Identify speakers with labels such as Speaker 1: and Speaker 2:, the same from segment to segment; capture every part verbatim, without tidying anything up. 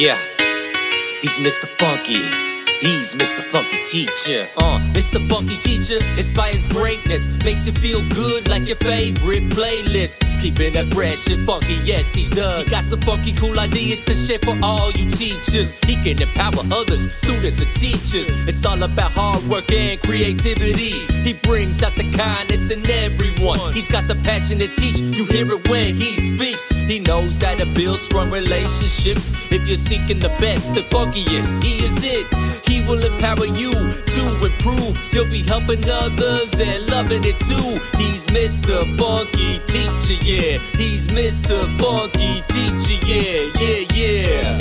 Speaker 1: Yeah, he's Mister Funky. He's Mister Funky Teacher. Uh, Mister Funky Teacher inspires greatness, makes you feel good like your favorite playlist. Keeping it fresh and funky, yes he does. He got some funky cool ideas to share for all you teachers. He can empower others, students and teachers. It's all about hard work and creativity. He brings out the kindness in everyone. He's got the passion to teach, you hear it when he speaks. He knows how to build strong relationships. If you're seeking the best, the funkiest, he is it. He will empower you to improve. You'll be helping others and loving it too. He's Mister Funky Teacher, yeah. He's Mister Funky Teacher, yeah, yeah, yeah.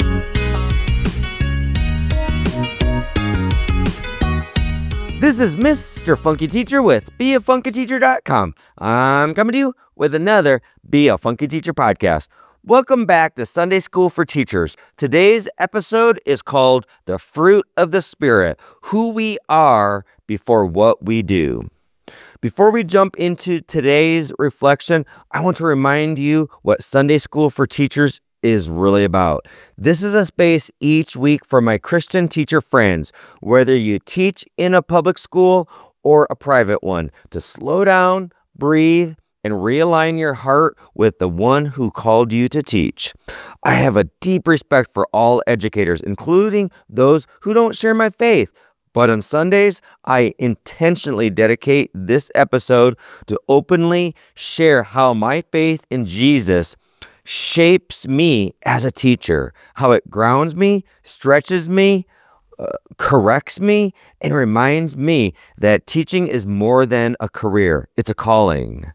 Speaker 2: This is Mister Funky Teacher with be a funky teacher dot com. I'm coming to you with another Be a Funky Teacher podcast. Welcome back to Sunday School for Teachers. Today's episode is called The Fruit of the Spirit, who we are before what we do. Before we jump into today's reflection, I want to remind you what Sunday School for Teachers is really about. This is a space each week for my Christian teacher friends, whether you teach in a public school or a private one, to slow down, breathe, and realign your heart with the one who called you to teach. I have a deep respect for all educators, including those who don't share my faith. But on Sundays, I intentionally dedicate this episode to openly share how my faith in Jesus shapes me as a teacher, how it grounds me, stretches me, uh, corrects me, and reminds me that teaching is more than a career. It's a calling.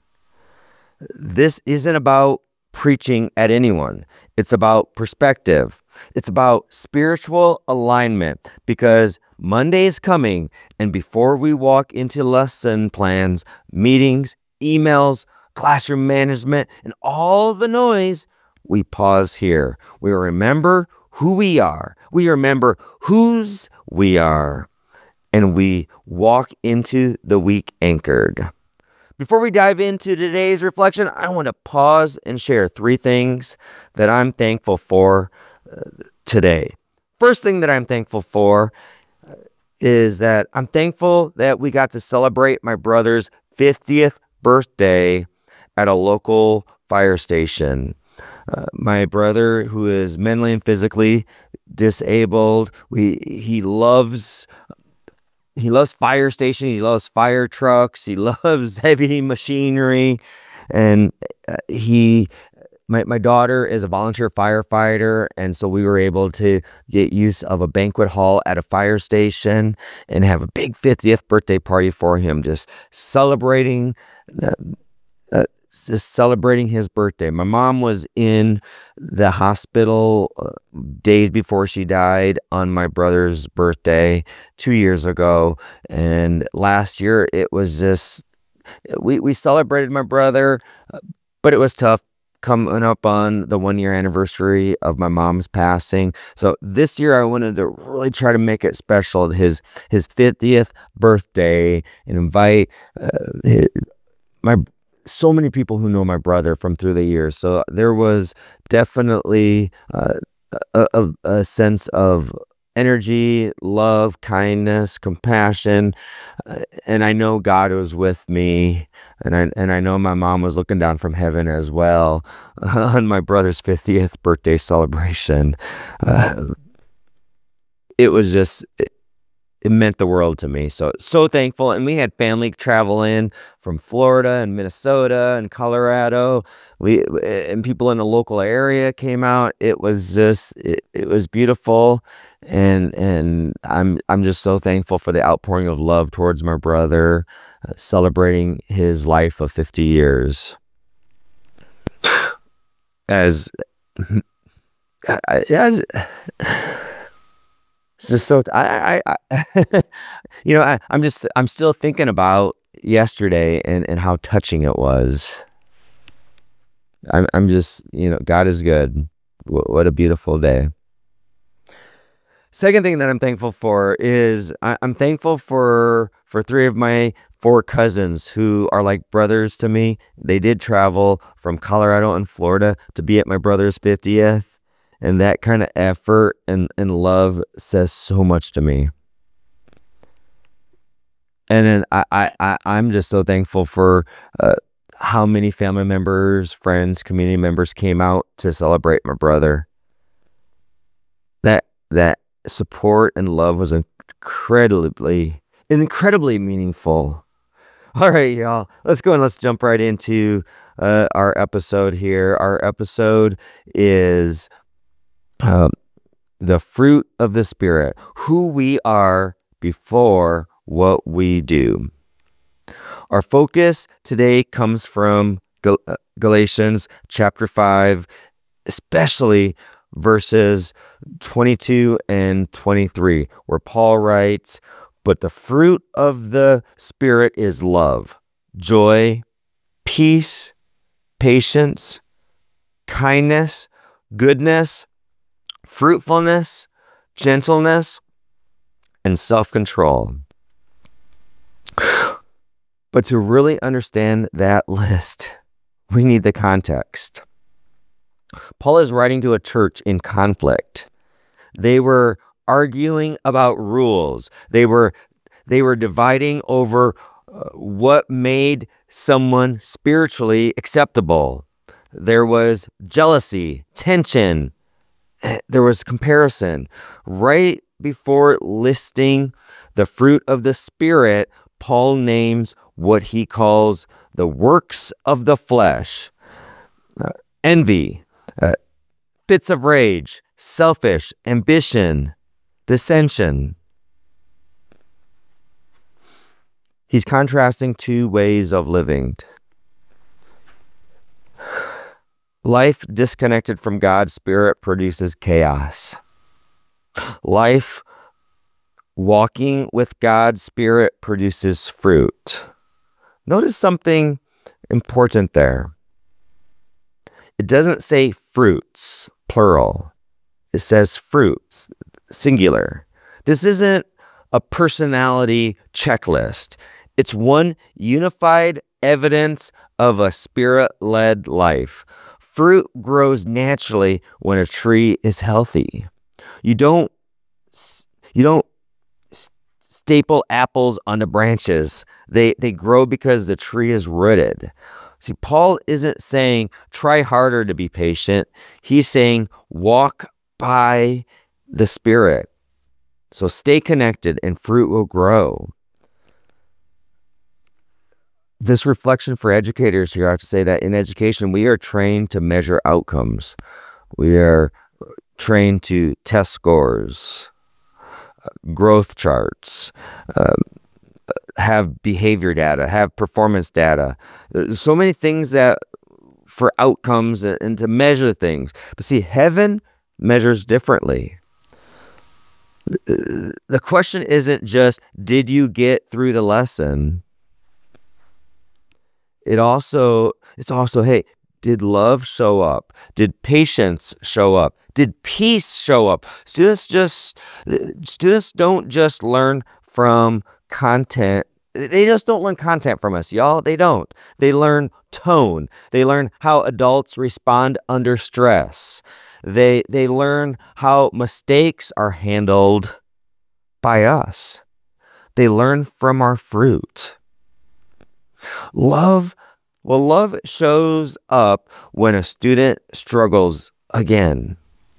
Speaker 2: This isn't about preaching at anyone. It's about perspective. It's about spiritual alignment, because Monday is coming, and before we walk into lesson plans, meetings, emails, classroom management, and all the noise, we pause here. We remember who we are. We remember whose we are, and we walk into the week anchored. Before we dive into today's reflection, I want to pause and share three things that I'm thankful for uh, today. First thing that I'm thankful for uh, is that I'm thankful that we got to celebrate my brother's fiftieth birthday at a local fire station. Uh, my brother, who is mentally and physically disabled, we he loves He loves fire stations, he loves fire trucks, he loves heavy machinery, and uh, he, my, my daughter is a volunteer firefighter, and so we were able to get use of a banquet hall at a fire station and have a big fiftieth birthday party for him, just celebrating uh, uh, just celebrating his birthday. My mom was in the hospital uh, days before she died on my brother's birthday two years ago. And last year it was just, we, we celebrated my brother, uh, but it was tough coming up on the one year anniversary of my mom's passing. So this year I wanted to really try to make it special, his, his fiftieth birthday, and invite uh, his, my so many people who know my brother from through the years. So there was definitely uh, a, a, a sense of energy, love, kindness, compassion, uh, and I know God was with me, and I and I know my mom was looking down from heaven as well uh, on my brother's fiftieth birthday celebration. Uh, it was just. It, It meant the world to me. So, so thankful. And we had family travel in from Florida and Minnesota and Colorado. We and people in the local area came out. It was just, it, it was beautiful. And, and I'm, I'm just so thankful for the outpouring of love towards my brother, uh, celebrating his life of fifty years. As, I, yeah, It's just so I, I, I you know I, I'm just I'm still thinking about yesterday and, and how touching it was. I'm I'm just you know God is good. What, what a beautiful day. Second thing that I'm thankful for is I, I'm thankful for for three of my four cousins who are like brothers to me. They did travel from Colorado and Florida to be at my brother's fiftieth. And that kind of effort and, and love says so much to me. And then I, I, I, I'm just so thankful for uh, how many family members, friends, community members came out to celebrate my brother. That that support and love was incredibly, incredibly meaningful. All right, y'all. Let's go and let's jump right into uh, our episode here. Our episode is um, the fruit of the Spirit, who we are before what we do. Our focus today comes from Gal- Galatians chapter five, especially verses twenty-two and twenty-three, where Paul writes, "But the fruit of the Spirit is love, joy, peace, patience, kindness, goodness, fruitfulness, gentleness, and self-control." But to really understand that list, we need the context. Paul is writing to a church in conflict. They were arguing about rules. They were they were dividing over uh, what made someone spiritually acceptable. There was jealousy, tension. There was comparison. Right before listing the fruit of the Spirit, Paul names what he calls the works of the flesh: uh, envy, uh, fits of rage, selfish ambition, dissension. He's contrasting two ways of living. Life disconnected from God's Spirit produces chaos. Life walking with God's Spirit produces fruit. Notice something important there. It doesn't say fruits, plural. It says fruits, singular. This isn't a personality checklist. It's one unified evidence of a Spirit-led life. Fruit grows naturally when a tree is healthy. You don't, you don't staple apples onto branches. They, they grow because the tree is rooted. See, Paul isn't saying try harder to be patient. He's saying walk by the Spirit. So stay connected and fruit will grow. This reflection for educators here, I have to say that in education, we are trained to measure outcomes. We are trained to test scores, growth charts, uh, have behavior data, have performance data. There's so many things that for outcomes and, and to measure things. But see, heaven measures differently. The question isn't just, did you get through the lesson? It also, it's also, hey, did love show up? Did patience show up? Did peace show up? Students just, students don't just learn from content. They just don't learn content from us, y'all. They don't. They learn tone. They learn how adults respond under stress. They, they learn how mistakes are handled by us. They learn from our fruit. Love, well, love shows up when a student struggles again.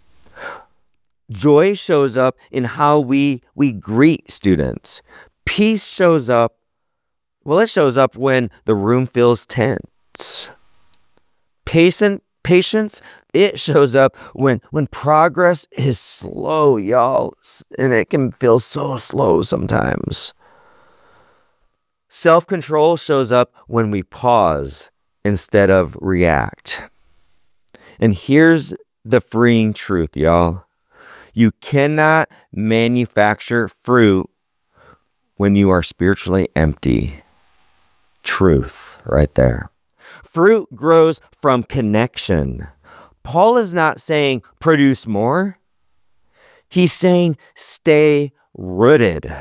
Speaker 2: Joy shows up in how we, we greet students. Peace shows up, well, it shows up when the room feels tense. Patient, patience, it shows up when, when progress is slow, y'all, and it can feel so slow sometimes. Self-control shows up when we pause instead of react. And here's the freeing truth, y'all. You cannot manufacture fruit when you are spiritually empty. Truth right there. Fruit grows from connection. Paul is not saying produce more. He's saying stay rooted.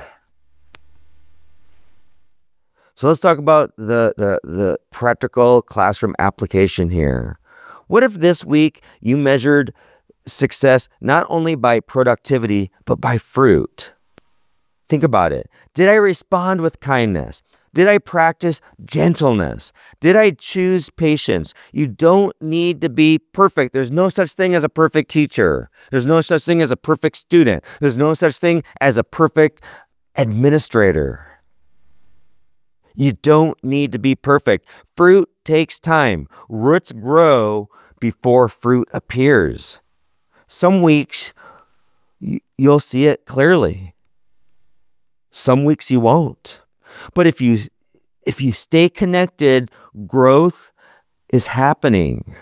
Speaker 2: So let's talk about the, the, the practical classroom application here. What if this week you measured success not only by productivity, but by fruit. Think about it. Did I respond with kindness? Did I practice gentleness? Did I choose patience? You don't need to be perfect. There's no such thing as a perfect teacher. There's no such thing as a perfect student. There's no such thing as a perfect administrator. You don't need to be perfect. Fruit takes time. Roots grow before fruit appears. Some weeks you'll see it clearly. Some weeks you won't. But if you if you stay connected, growth is happening.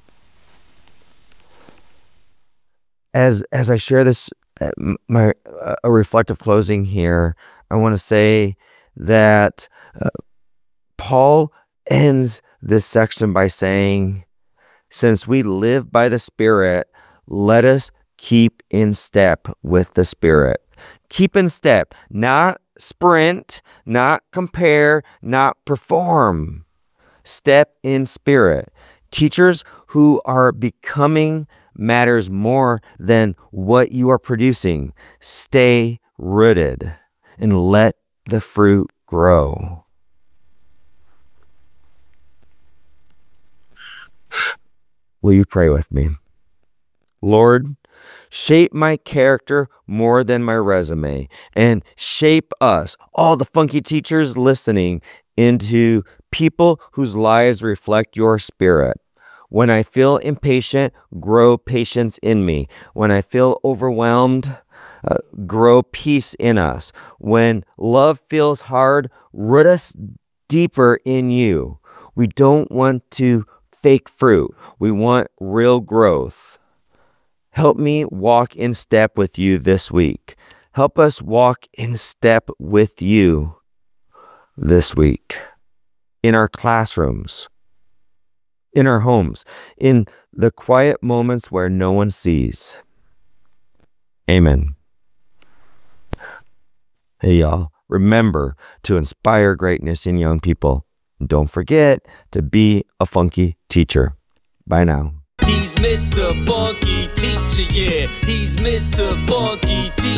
Speaker 2: As as I share this, uh, my uh, a reflective closing here, I want to say that uh, Paul ends this section by saying, "Since we live by the Spirit, let us keep in step with the Spirit." Keep in step, not sprint, not compare, not perform. Step in spirit. Teachers who are becoming matters more than what you are producing. Stay rooted and let the fruit grow. Will you pray with me? Lord, shape my character more than my resume, and shape us, all the funky teachers listening, into people whose lives reflect your Spirit. When I feel impatient, grow patience in me. When I feel overwhelmed, uh, grow peace in us. When love feels hard, root us deeper in you. We don't want to fake fruit. We want real growth. Help me walk in step with you this week. Help us walk in step with you this week. In our classrooms, in our homes, in the quiet moments where no one sees. Amen. Hey, y'all. Remember to inspire greatness in young people. Don't forget to be a funky teacher. Bye now.
Speaker 1: He's Mister Funky Teacher, yeah. He's Mister Funky Teacher.